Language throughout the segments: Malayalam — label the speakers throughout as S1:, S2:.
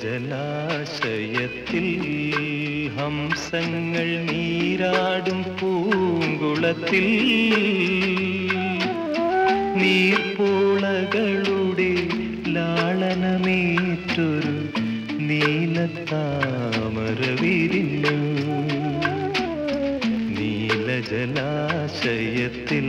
S1: നീലജലാശയത്തിൽ ഹംസങ്ങൾ നീരാടും പൂങ്കുളത്തിൽ നീർപ്പോളകളുടെ ലാളനമേറ്റൊരു നീലത്താമര വിരിഞ്ഞു നീലജലാശയത്തിൽ.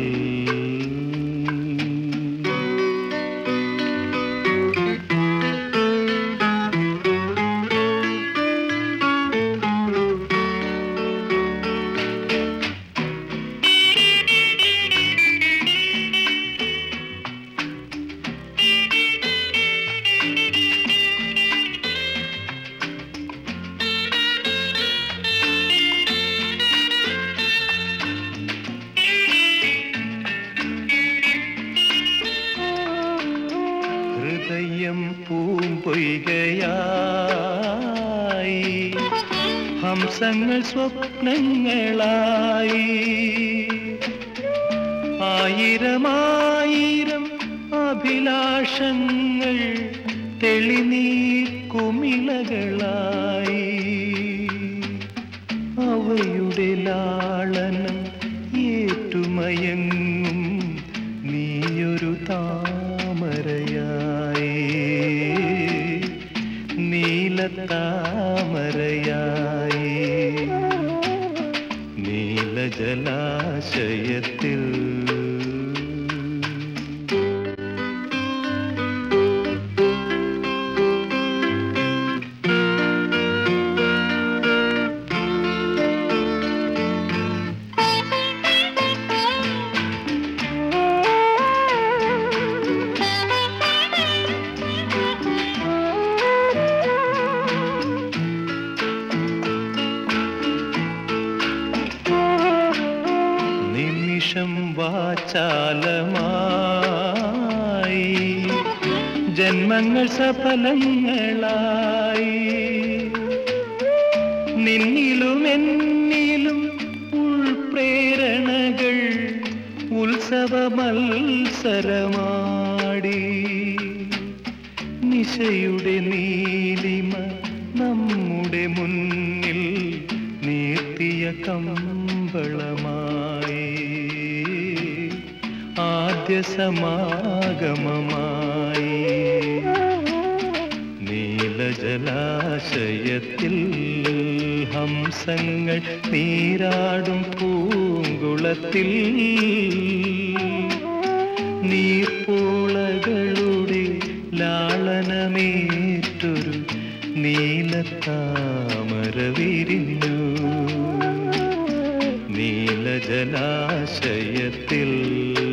S1: ഹൃദയം പൂമ്പൊയ്കയായി ഹംസങ്ങൾ സ്വപ്നങ്ങളായി ആയിരമായിരം അഭിലാഷങ്ങൾ തെളിനീർക്കുമിളകളായി അവയുടെ ലാളനം ഏറ്റുമയങ്ങും നീയൊരു താമരയായി നീലത്താമരയായി നീലജലാശയത്തിൽ. നിമിഷം വാചാലമായി ജന്മങ്ങൾ സഫലങ്ങളായി നിന്നിലും എന്നിലും ഉൾപ്രേരണകൾ ഉത്സവ മത്സരമാടി നിശയുടെ നീലിമ നമ്മുടെ മുന്നിൽ നീർത്തിയ കമ്പളമായി ആദ്യ സമാഗമമായി നീലജലാശയത്തിൽ ഹംസങ്ങൾ നീരാടും പൂങ്കുളത്തിൽ നീർപ്പോളകളുടെ ലാളനമേറ്റൊരു നീലത്താമര വിരിഞ്ഞു നീലജലാശയത്തിൽ.